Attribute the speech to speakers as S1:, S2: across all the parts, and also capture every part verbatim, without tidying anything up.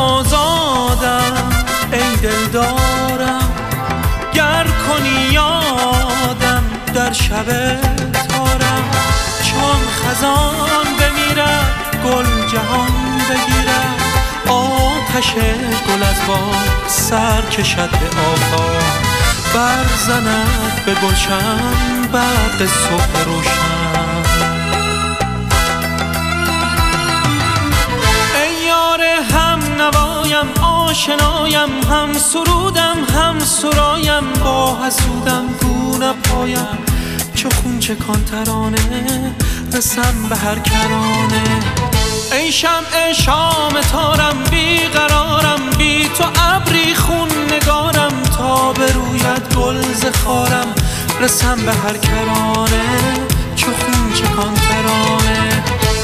S1: آزادم ای دلدارم، گر کنی یادم در شب تارم. چون خزان بمیرد گل جهان بگیرد، آتش گل از باد سر کشد به آفاق، برزند به گلشن برق صبح روشن. ای یار هم نوایم آشنایم، هم سرودم هم سرایم، با حسودم گو نپایم، چو خون چکان ترانه رسم به هر کرانه. ای شمع شام تارم بیقرارم، بی تو ابری خون نگارم، تا بروید گل ز خارم رسم به هر کرانه، چو خون چکان ترانه.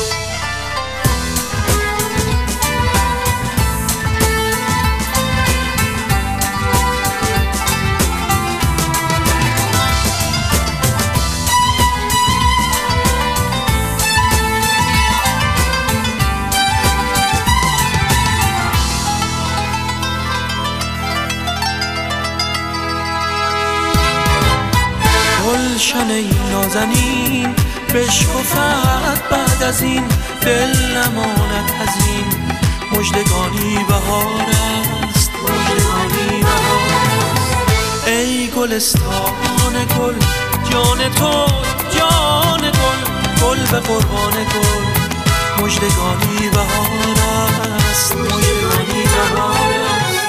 S1: گلشن ای نازنین بشکفد بعد از این، دل نماند حزین، مژدگانی بهار است، مژدگانی بهار است. ای گلستان گل جان تو جان گل، گل به قربان گل، مژدگانی بهار است، مژدگانی بهار است.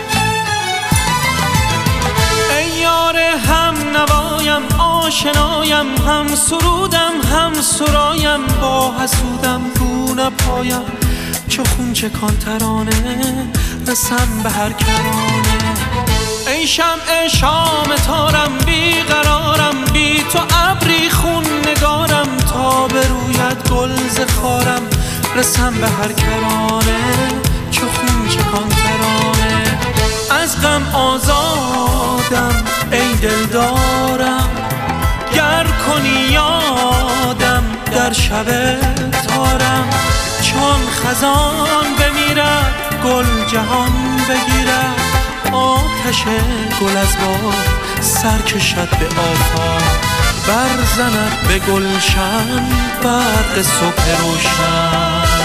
S1: ای یار هم نوایم آشنایم، هم سرودم هم سرایم، با حسودم گو نپایم، چو خون چکان ترانه رسم به هر کرانه. ای شمع شام تارم بیقرارم، بی تو ابری خون نگارم، تا بروید گل ز خارم رسم به هر کرانه، چو خون چکان ترانه. از غم آزادم ای دلدارم، گر کنی یادم در شب تارم. چون خزان بمیرد گل جهان بگیرد، آتش گل از باد سر کشد به آفاق، برزند به گلشن برق صبح روشن.